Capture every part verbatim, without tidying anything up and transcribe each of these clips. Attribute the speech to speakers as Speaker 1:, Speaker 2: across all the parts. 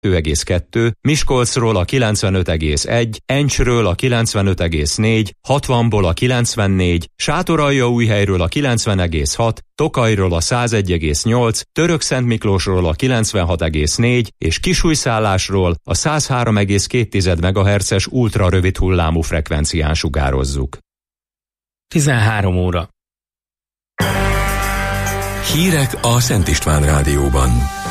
Speaker 1: egész kettő, Miskolcról a kilencvenöt egész egy, Encsről a kilencvenöt egész négy, hatvanból a kilencvennégy, Sátoraljaújhelyről a kilencven egész hat, Tokajról a száz egy egész nyolc, Törökszentmiklósról a kilencvenhat egész négy és Kisújszállásról a száz három egész két megahertzes ultra rövid hullámú frekvencián sugározzuk.
Speaker 2: tizenhárom óra.
Speaker 3: Hírek a Szent István Rádióban.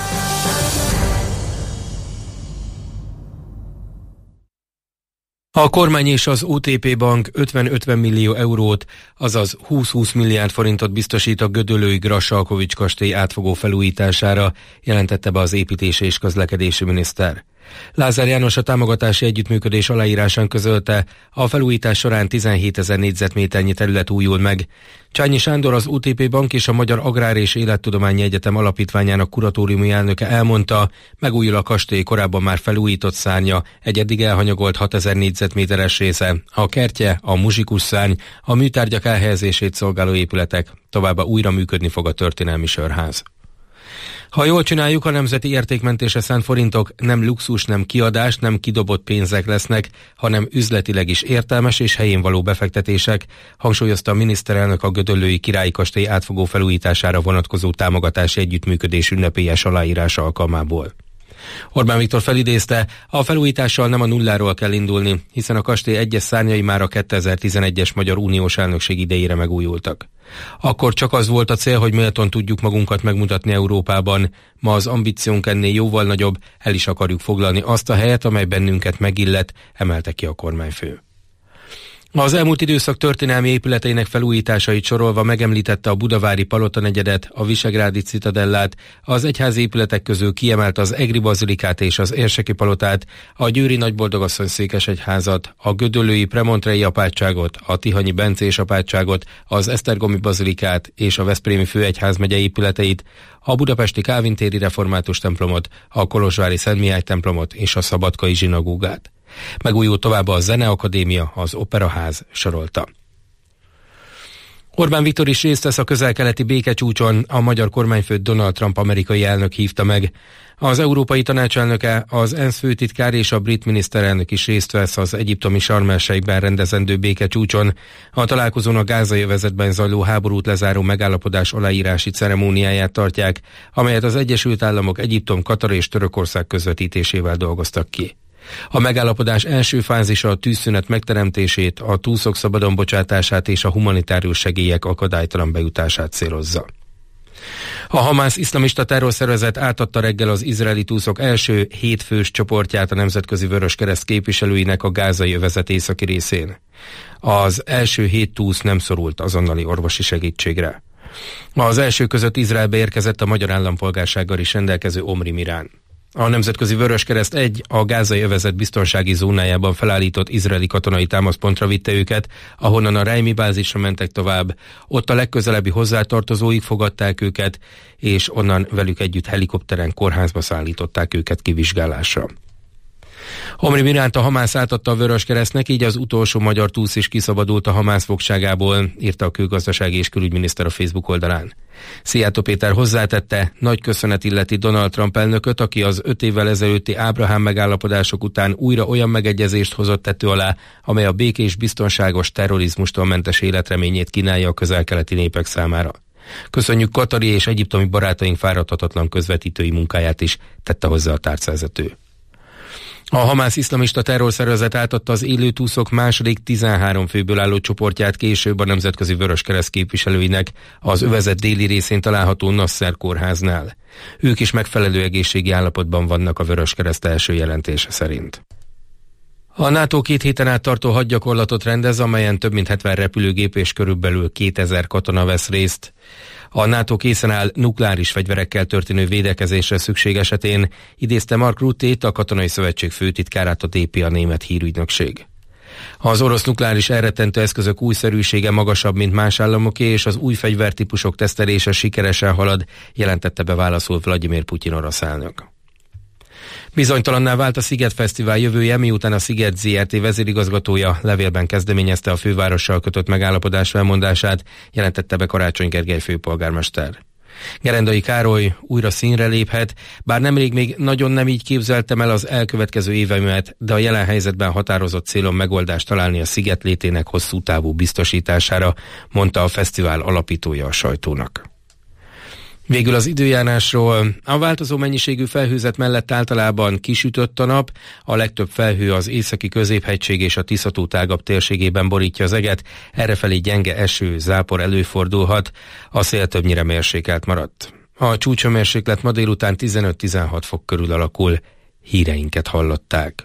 Speaker 2: A kormány és az o té pé Bank ötven-ötven millió eurót, azaz húsz-húsz milliárd forintot biztosít a gödöllői Grassalkovich kastély átfogó felújítására, jelentette be az építési és közlekedési miniszter. Lázár János a támogatási együttműködés aláírásán közölte, a felújítás során tizenhétezer négyzetméternyi terület újul meg. Csányi Sándor, az o té pé Bank és a Magyar Agrár és Élettudományi Egyetem Alapítványának kuratóriumi elnöke elmondta, megújul a kastély korábban már felújított szárnya, egy eddig elhanyagolt hatezer négyzetméteres része, a kertje, a muzsikus szárny, a műtárgyak elhelyezését szolgáló épületek, továbbá újra működni fog a történelmi sörház. Ha jól csináljuk, a nemzeti értékmentésre szánt forintok nem luxus, nem kiadás, nem kidobott pénzek lesznek, hanem üzletileg is értelmes és helyén való befektetések, hangsúlyozta a miniszterelnök a gödöllői Királyi Kastély átfogó felújítására vonatkozó támogatási együttműködés ünnepélyes aláírása alkalmából. Orbán Viktor felidézte, a felújítással nem a nulláról kell indulni, hiszen a kastély egyes szárnyai már a kétezer-tizenegyes Magyar Uniós elnökség idejére megújultak. Akkor csak az volt a cél, hogy méltón tudjuk magunkat megmutatni Európában. Ma az ambíciónk ennél jóval nagyobb, el is akarjuk foglalni azt a helyet, amely bennünket megillet, emelte ki a kormányfő. Az elmúlt időszak történelmi épületeinek felújításait sorolva megemlítette a budavári palotanegyedet, a visegrádi citadellát, az egyházi épületek közül kiemelt az egri bazilikát és az érseki palotát, a győri nagyboldogasszony székesegyházat, a gödöllői premontrei apátságot, a tihanyi bencés apátságot, az esztergomi bazilikát és a veszprémi főegyházmegye épületeit, a budapesti Kálvin téri református templomot, a kolozsvári Szent Mihály templomot és a szabadkai zsinagógát. Megújul továbbá a Zeneakadémia, az Operaház, sorolta. Orbán Viktor is részt vesz a közel-keleti békecsúcson, a magyar kormányfőt Donald Trump amerikai elnök hívta meg. Az Európai Tanács elnöke, az ENSZ főtitkár és a brit miniszterelnök is részt vesz az egyiptomi Sarm el-Sheikben rendezendő békecsúcson. A találkozón a gázai övezetben zajló háborút lezáró megállapodás aláírási ceremóniáját tartják, amelyet az Egyesült Államok, Egyiptom, Katar és Törökország közvetítésével dolgoztak ki. A megállapodás első fázisa a tűzszünet megteremtését, a túszok szabadon bocsátását és a humanitárius segélyek akadálytalan bejutását célozza. A Hamász iszlamista terrorszervezet átadta reggel az izraeli túszok első hétfős csoportját a Nemzetközi Vöröskereszt képviselőinek a gázai övezet északi részén. Az első hét túsz nem szorult azonnali orvosi segítségre. Az első között Izraelbe érkezett a magyar állampolgársággal is rendelkező Omri Mirán. A Nemzetközi Vöröskereszt egy a gázai övezet biztonsági zónájában felállított izraeli katonai támaszpontra vitte őket, ahonnan a Reimi bázisra mentek tovább. Ott a legközelebbi hozzátartozóik fogadták őket, és onnan velük együtt helikopteren kórházba szállították őket kivizsgálásra. Omri Miránt a Hamász átadta a Vöröskeresztnek, így az utolsó magyar túsz is kiszabadult a Hamász fogságából, írta a külgazdasági és külügyminiszter a Facebook oldalán. Szijjártó Péter hozzátette, nagy köszönet illeti Donald Trump elnököt, aki az öt évvel ezelőtti Ábrahám megállapodások után újra olyan megegyezést hozott tető alá, amely a békés, biztonságos, terrorizmustól mentes életreményét kínálja a közel-keleti népek számára. Köszönjük katari és egyiptomi barátaink fáradhatatlan közvetítői munkáját is, tette hozzá a tárcavezető. A Hamász iszlamista terrorszervezet átadta az élő túszok második tizenhárom főből álló csoportját később a Nemzetközi Vöröskereszt képviselőinek az övezet déli részén található Nasser kórháznál. Ők is megfelelő egészségi állapotban vannak a Vöröskereszt első jelentése szerint. A NATO két héten át tartó hadgyakorlatot rendez, amelyen több mint hetven repülőgép és körülbelül kétezer katona vesz részt. A NATO készen áll nukleáris fegyverekkel történő védekezésre szükség esetén, idézte Mark Rutte-t, a Katonai Szövetség főtitkárát, a dé pé, a német hírügynökség. Az orosz nukleáris elrettentő eszközök újszerűsége magasabb, mint más államoké, és az új fegyvertípusok tesztelése sikeresen halad, jelentette be válaszul Vladimir Putyin orosz elnök. Bizonytalanná vált a Sziget Fesztivál jövője, miután a Sziget zé er té vezérigazgatója levélben kezdeményezte a fővárossal kötött megállapodás felmondását, jelentette be Karácsony Gergely főpolgármester. Gerendai Károly újra színre léphet, bár nemrég még nagyon nem így képzeltem el az elkövetkező évemet, de a jelen helyzetben határozott célom megoldást találni a sziget létének hosszú távú biztosítására, mondta a fesztivál alapítója a sajtónak. Végül az időjárásról. A változó mennyiségű felhőzet mellett általában kisütött a nap, a legtöbb felhő az északi középhegység és a Tisza-tó tágabb térségében borítja az eget, errefelé gyenge eső, zápor előfordulhat, a szél többnyire mérsékelt maradt. A csúcshőmérséklet ma délután tizenöt-tizenhat fok körül alakul. Híreinket hallották.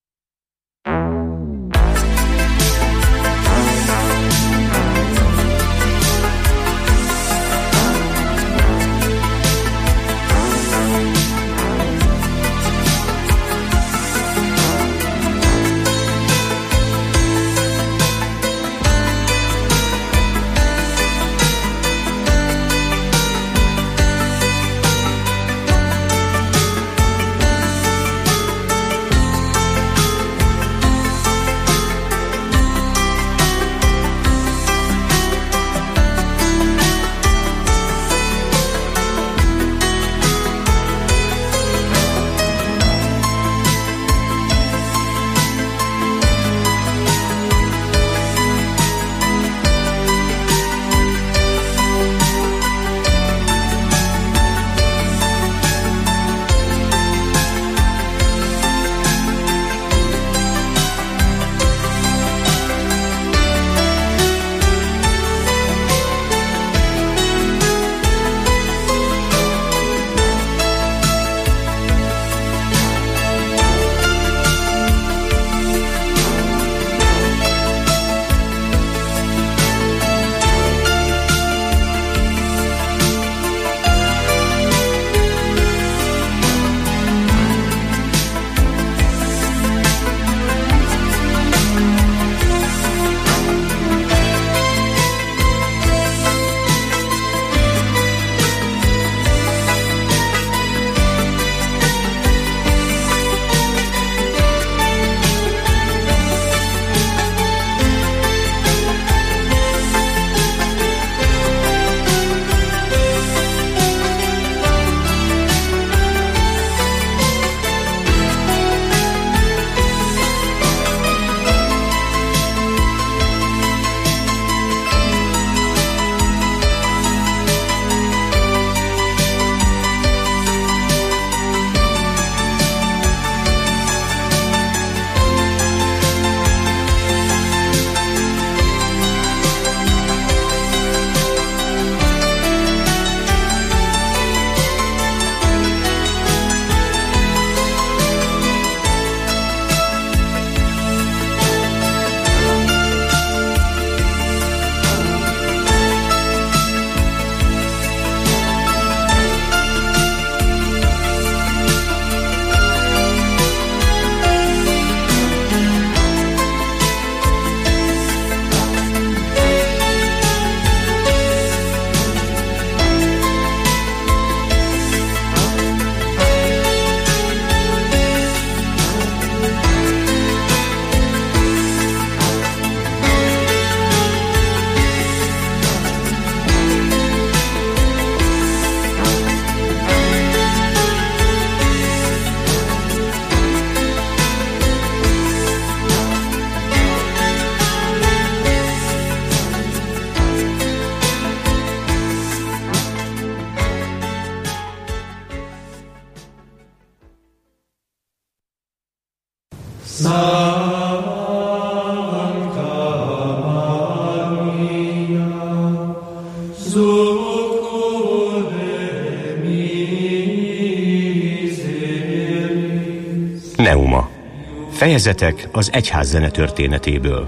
Speaker 4: Neuma. Fejezetek az egyház zene történetéből.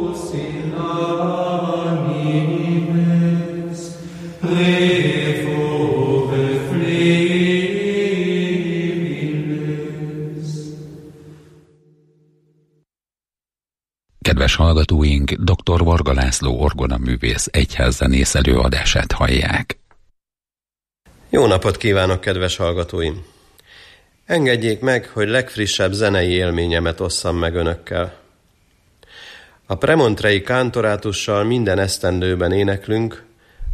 Speaker 5: Kedves hallgatóink, dr. Varga László orgonaművész egyházzenész előadását hallják.
Speaker 6: Jó napot kívánok, kedves hallgatóim! Engedjék meg, hogy legfrissebb zenei élményemet osszam meg önökkel. A Premontrei kántorátussal minden esztendőben éneklünk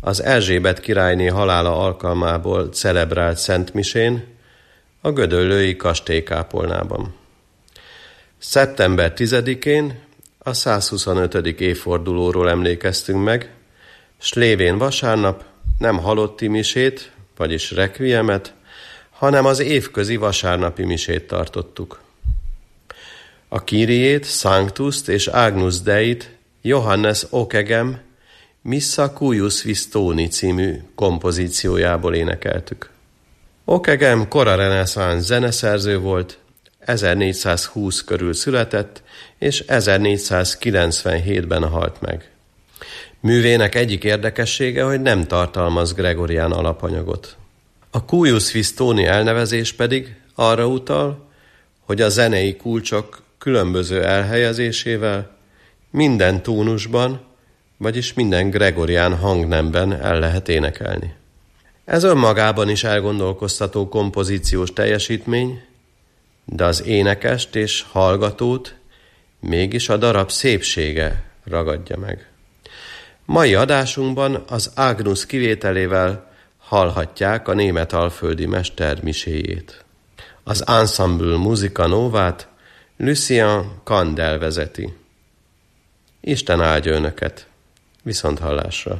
Speaker 6: az Erzsébet királyné halála alkalmából celebrált szentmisén a gödöllői kastélykápolnában. szeptember tizedikén a százhuszonötödik évfordulóról emlékeztünk meg, s lévén vasárnap nem halotti misét, vagyis requiemet, hanem az évközi vasárnapi misét tartottuk. A Kyriét, Sanctust és Agnus Deit Johannes Okegem Missa Cuius Vistoni című kompozíciójából énekeltük. Okegem kora reneszánsz zeneszerző volt, ezernégyszázhúsz körül született, és ezernégyszázkilencvenhétben halt meg. Művének egyik érdekessége, hogy nem tartalmaz gregorián alapanyagot. A Cuius Vistoni elnevezés pedig arra utal, hogy a zenei kulcsok különböző elhelyezésével minden tónusban, vagyis minden gregorián hangnemben el lehet énekelni. Ez önmagában is elgondolkoztató kompozíciós teljesítmény, de az énekest és hallgatót mégis a darab szépsége ragadja meg. Mai adásunkban az Agnus kivételével hallhatják a németalföldi mester miséjét. Az Ensemble Musica Novát Lucien Kandel vezeti. Isten áldja önöket! Viszont hallásra!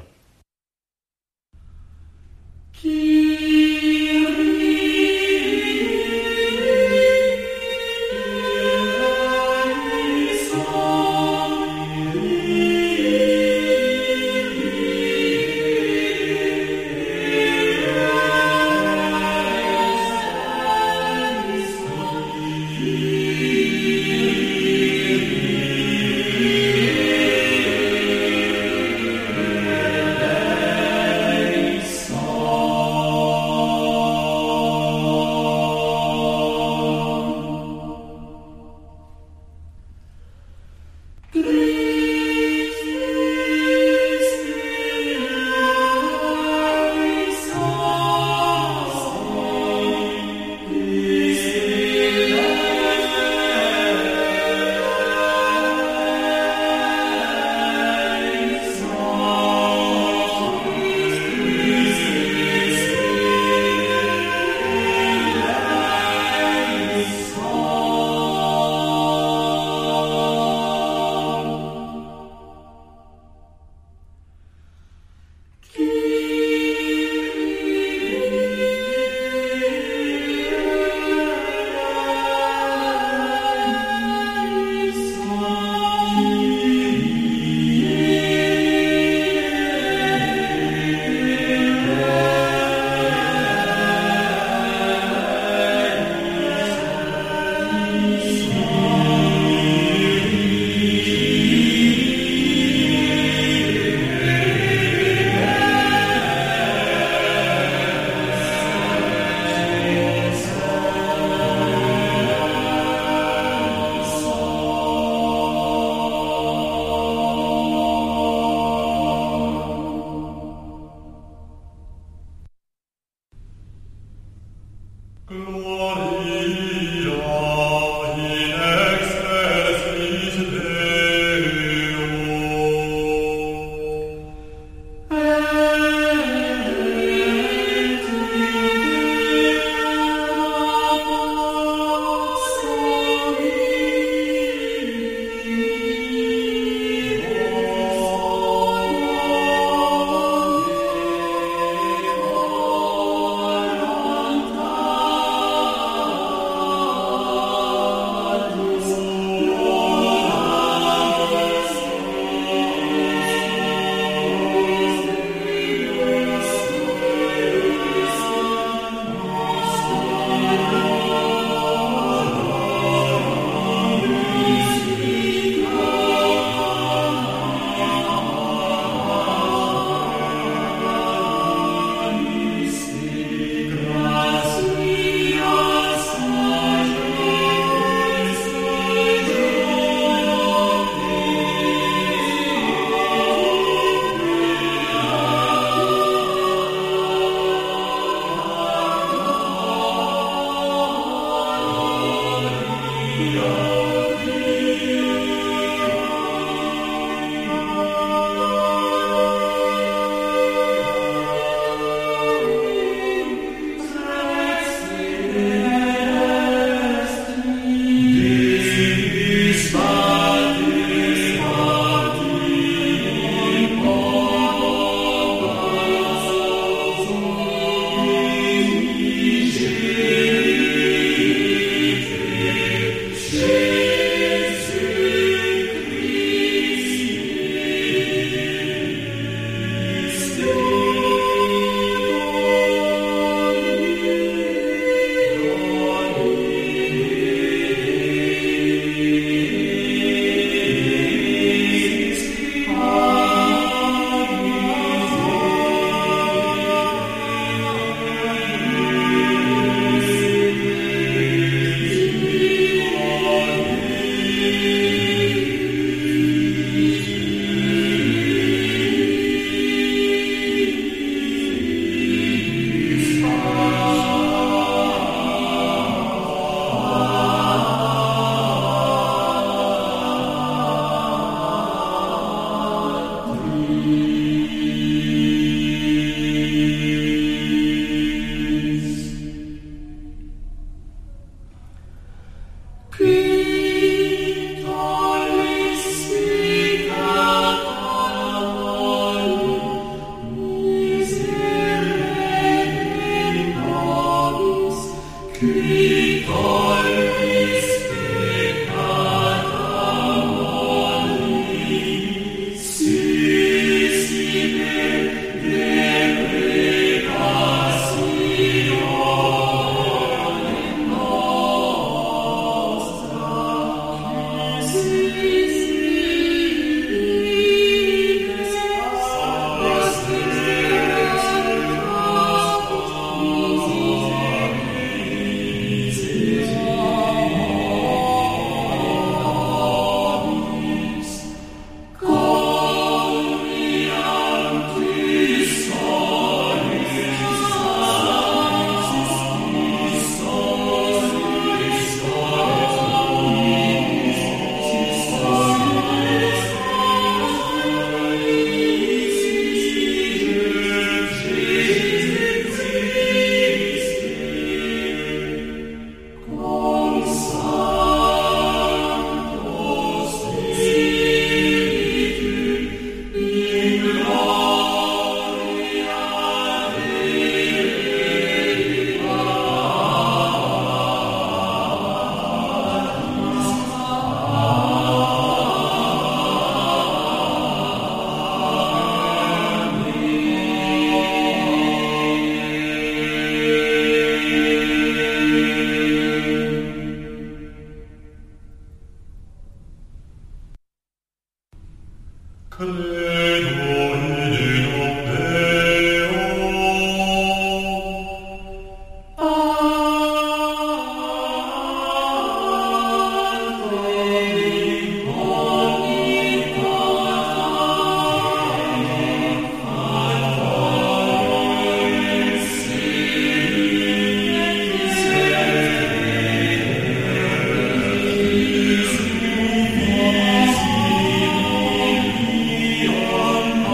Speaker 7: Amen.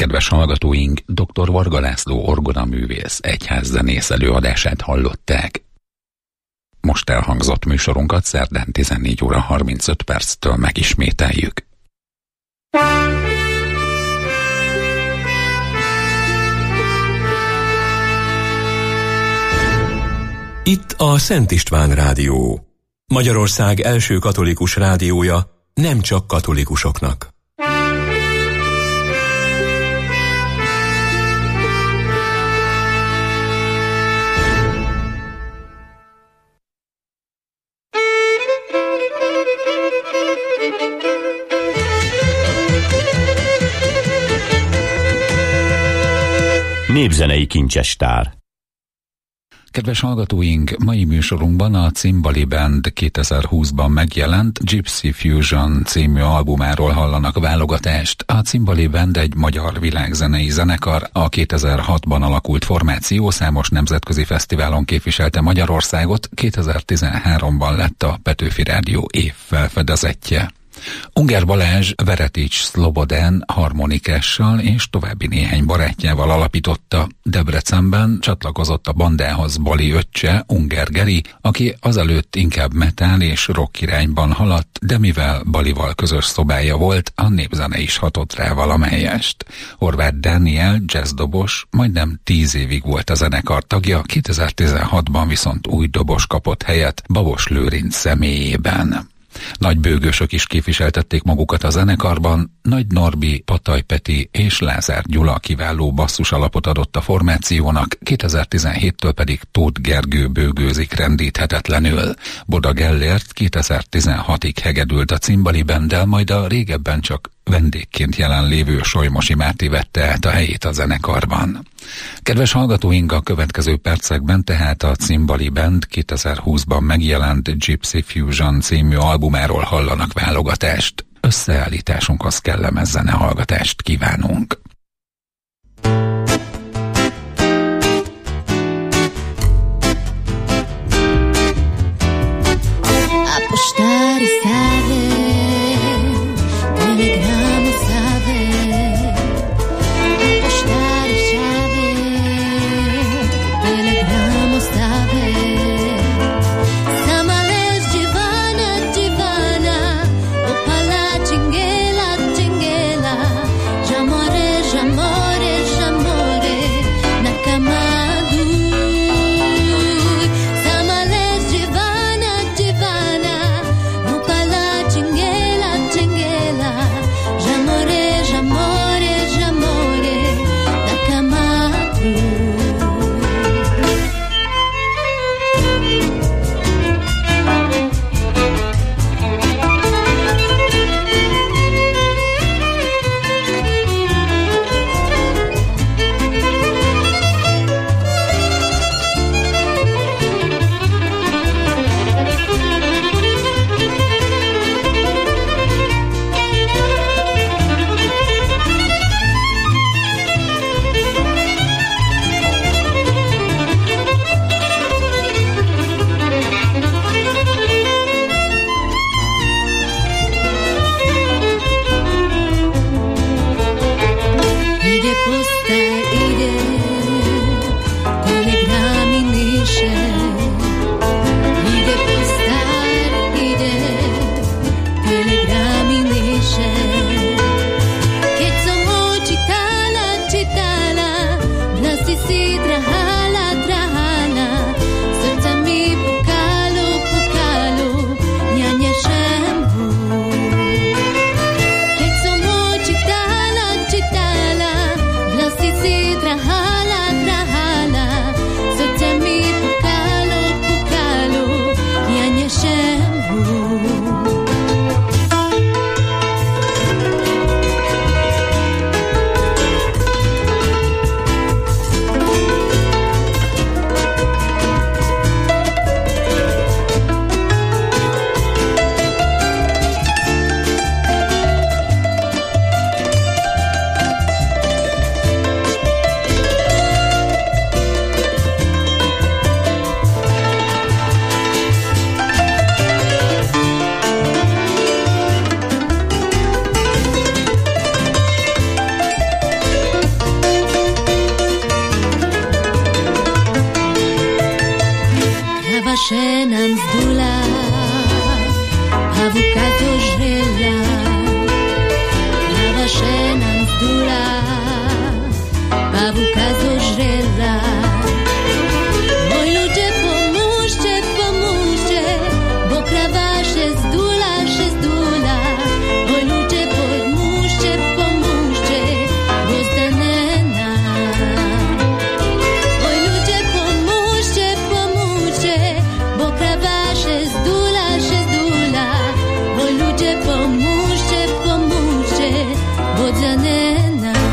Speaker 5: Kedves hallgatóink, dr. Varga László orgonaművész egyházzenész előadását hallották. Most elhangzott műsorunkat szerdán tizennégy óra harmincöt perctől megismételjük.
Speaker 3: Itt a Szent István Rádió, Magyarország első katolikus rádiója, nem csak katolikusoknak.
Speaker 4: Népzenei kincsestár.
Speaker 5: Kedves hallgatóink, mai műsorunkban a Cimbali Band kétezer-húszban megjelent Gypsy Fusion című albumáról hallanak válogatást. A Cimbali Band egy magyar világzenei zenekar, a kétezer-hatban alakult formáció számos nemzetközi fesztiválon képviselte Magyarországot, kétezer-tizenháromban lett a Petőfi Rádió év felfedezetje. Ungár Balázs Veretics Szlobodán harmonikással és további néhány barátjával alapította. Debrecenben csatlakozott a bandához Bali öccse, Ungár Geri, aki azelőtt inkább metal és rock irányban haladt, de mivel Balival közös szobája volt, a népzene is hatott rá valamelyest. Horváth Dániel jazzdobos majdnem tíz évig volt a zenekar tagja, kétezer-tizenhatban viszont új dobos kapott helyet Babos Lőrinc személyében. Nagy bőgősök is képviseltették magukat a zenekarban, Nagy Norbi, Pataj Peti és Lázár Gyula kiváló basszus alapot adott a formációnak, kétezer-tizenhéttől pedig Tóth Gergő bőgőzik rendíthetetlenül. Boda Gellért kétezer-tizenhatig hegedült a Cimbali Banddel, majd a régebben csak vendégként jelenlévő Solymosi Máté vette át a helyét a zenekarban. Kedves hallgatóink, a következő percekben tehát a Cimbali Band kétezer-húszban megjelent Gypsy Fusion című albumáról hallanak válogatást. Összeállításunkhoz kellemes zenehallgatást kívánunk.
Speaker 7: Apostare sabe, telegrama sabe, apostare sabe, telegrama sabe. Samales divana, divana, opala chingela, chingela, jamore vaše nám zdula, havuka dožrela, na vaše nám zdula, havuka dožrela. Oj ľudia, pomôžte, pomôžte, bo krava še zdula, še zdula. Oj ľudia, pomôžte, pomôžte, bo zdanena. Oj ľudia, pomôžte, pomôžte, bo krava še zdula, še zdula. Oj ľudia, pomôžte, pomôžte, bo zdanena.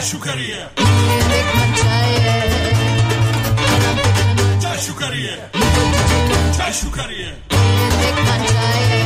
Speaker 8: Shukariye.
Speaker 7: Dek manchaye.
Speaker 8: Jai Shukariye. Jai Shukariye.
Speaker 7: Dek manchaye.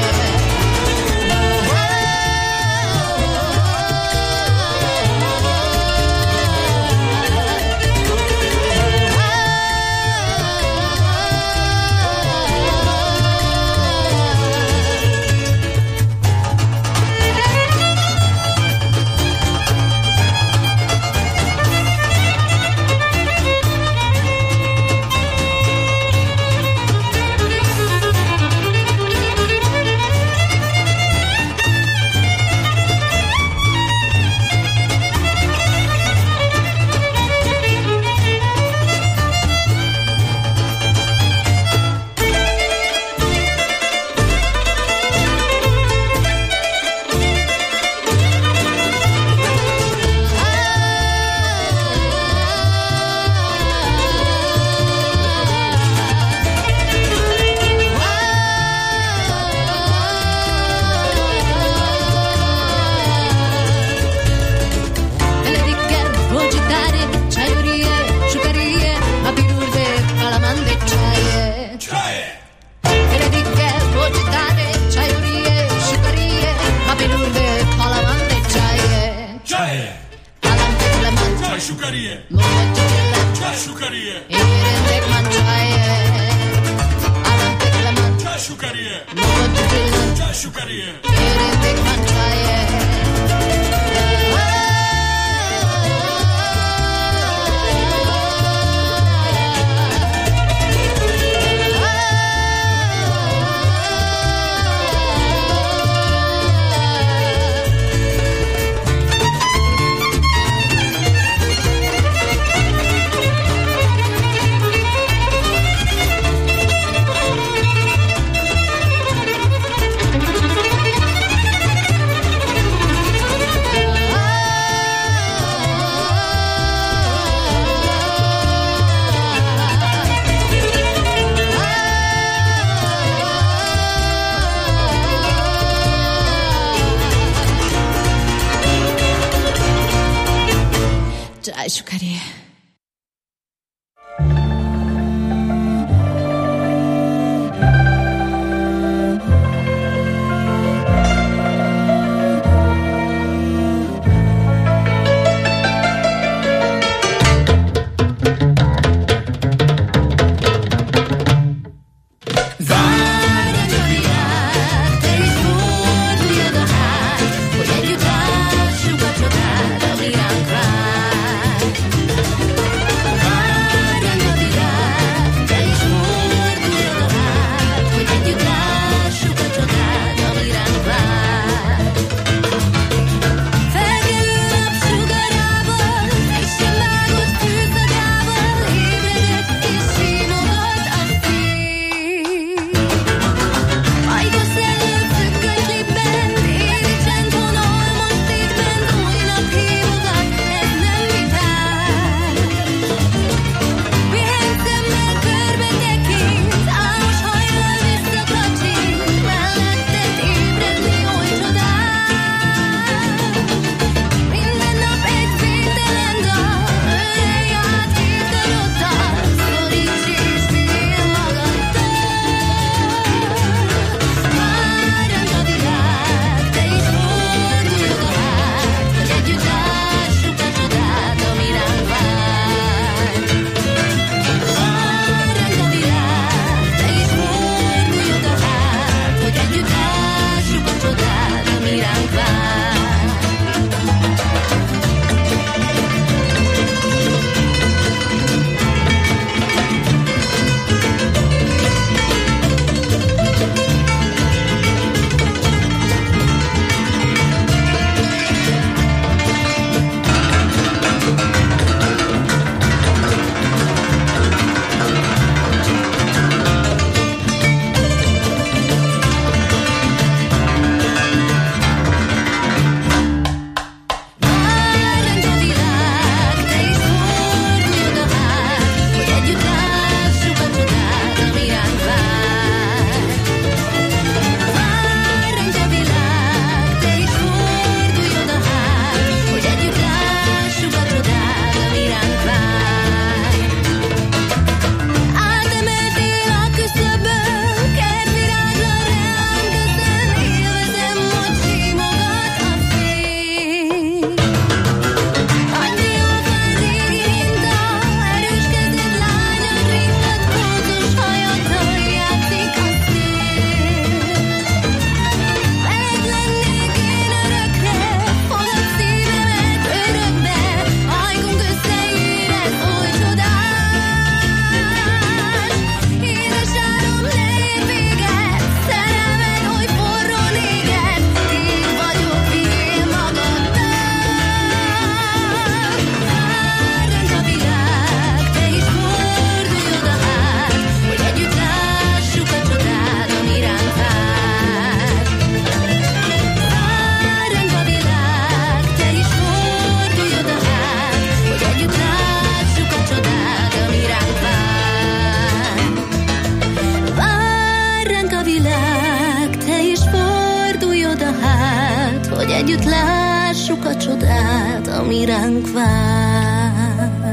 Speaker 7: együtt lássuk a csodát, ami ránk vár.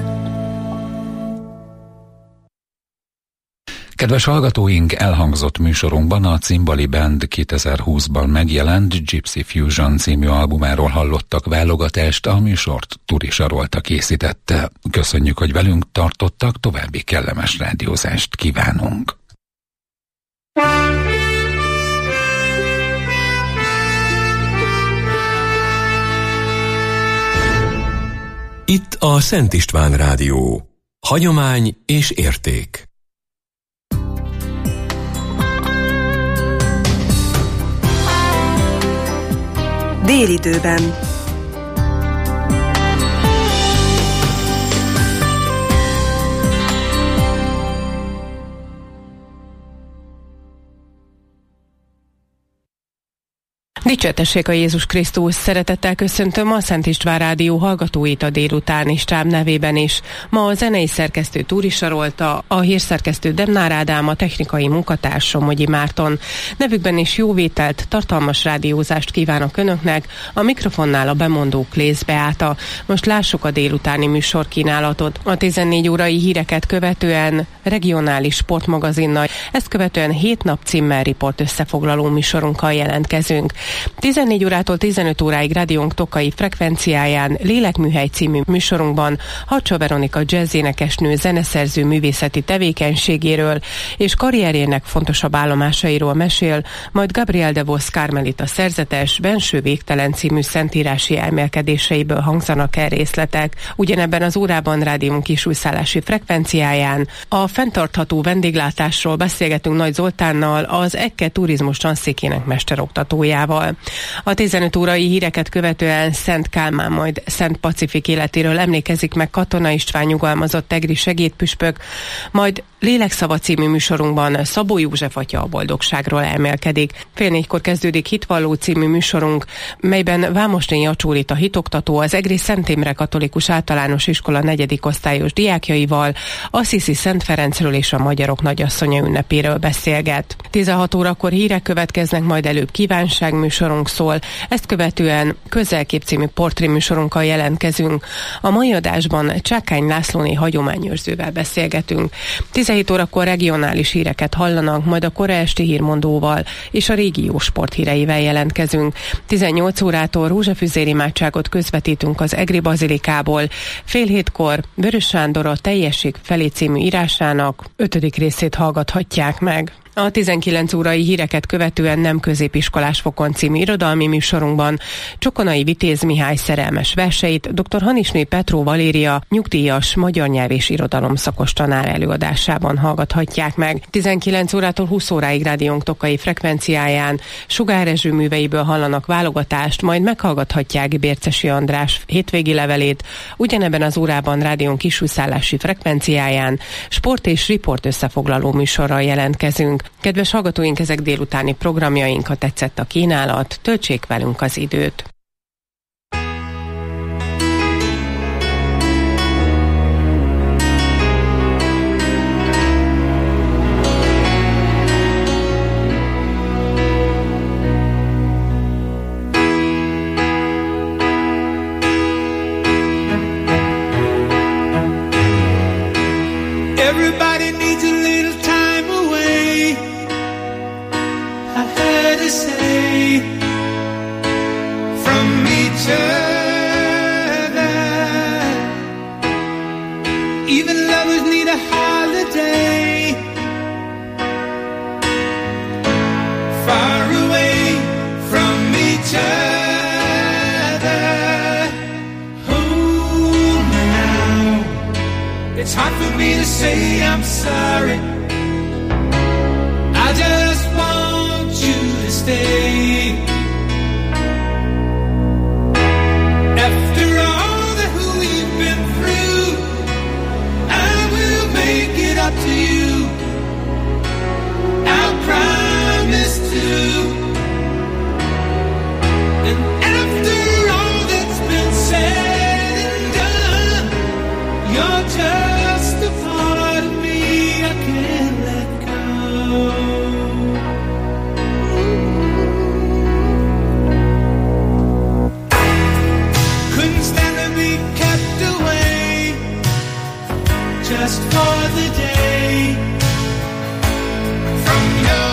Speaker 5: Kedves hallgatóink, elhangzott műsorunkban a Cimbali Band kétezer-húszban megjelent Gypsy Fusion című albumáról hallottak válogatást, a műsort Turi Sarolta készítette. Köszönjük, hogy velünk tartottak, további kellemes rádiózást kívánunk.
Speaker 3: Itt a Szent István Rádió. Hagyomány és érték.
Speaker 9: Délidőben.
Speaker 10: Dicsértessék a Jézus Krisztus! Szeretettel köszöntöm a Szent István Rádió hallgatóit a délutáni stáb nevében is. Ma a zenei szerkesztő Túri Sarolta, a hírszerkesztő Demnár Ádám, a technikai munkatárs Somogyi Márton. Nevükben is jóvételt, tartalmas rádiózást kívánok Önöknek, a mikrofonnál a bemondó Klész Beáta. Most lássuk a délutáni műsorkínálatot. A tizennégy órai híreket követően regionális sportmagazinnal, ezt követően hét nap címmel riport összefoglaló műsorunkkal jelentkezünk. tizennégy órától tizenöt óráig rádiónk Tokai frekvenciáján Lélekműhely című műsorunkban Hacsa Veronika jazzénekesnő zeneszerző művészeti tevékenységéről és karrierjének fontosabb állomásairól mesél, majd Gabriel de Vos Carmelita szerzetes Benső végtelen című szentírási elmélkedéseiből hangzanak el részletek. Ugyanebben az órában rádiónk kisújszállási frekvenciáján a fenntartható vendéglátásról beszélgetünk Nagy Zoltánnal, az Ekke Turizmus tanszékének mesteroktatójával. A tizenöt órai híreket követően Szent Kálmán, majd Szent Pacifik életéről emlékezik meg Katona István nyugalmazott egri segédpüspök, majd Lélekszava című műsorunkban Szabó József atya a boldogságról elmélkedik. Fél négykor kezdődik Hitvalló című műsorunk, melyben Vámosné Jacsórita hitoktató az egri Szent Imre Katolikus Általános Iskola negyedik osztályos diákjaival Assisi Szent Ferencről és a Magyarok Nagyasszonya ünnepéről beszélget. tizenhat órakor hírek következnek, majd előbb kívánság műsorunk szól, ezt követően Közelkép című portré műsorunkkal jelentkezünk. A mai adásban Csákány Lászlóné hagyományőrzővel beszélgetünk. tizenhét órakor regionális híreket hallanak, majd a kora esti hírmondóval és a régió sporthíreivel jelentkezünk. tizennyolc órától rózsafüzér imádságot közvetítünk az egri bazilikából. Fél hétkor Vörös Sándor a Teljesség felé című írásának ötödik részét hallgathatják meg. A tizenkilenc órai híreket követően Nem középiskolás fokon című irodalmi műsorunkban Csokonai Vitéz Mihály szerelmes verseit dr. Hanisné Petró Valéria nyugdíjas magyar nyelv és irodalom szakos tanár előadásában hallgathatják meg. tizenkilenc órától húsz óráig rádiónk Tokai frekvenciáján Sugár Ezső műveiből hallanak válogatást, majd meghallgathatják Bércesi András hétvégi levelét. Ugyanebben az órában rádiónk kisújszállási frekvenciáján sport és riport összefoglaló műsorral jelentkezünk. Kedves hallgatóink, ezek délutáni programjaink, ha tetszett a kínálat, töltsék velünk az időt.
Speaker 8: Everybody needs a little time away, I heard her say, from each other. Even lovers need a holiday, far away from each other. Oh, now it's hard for me to say I'm sorry. I just want you to stay. After all that we've been through, I will make it up to you. I'll promise to. And after all that's been said and done, you're just a part of me I can't let go. just for the day. From your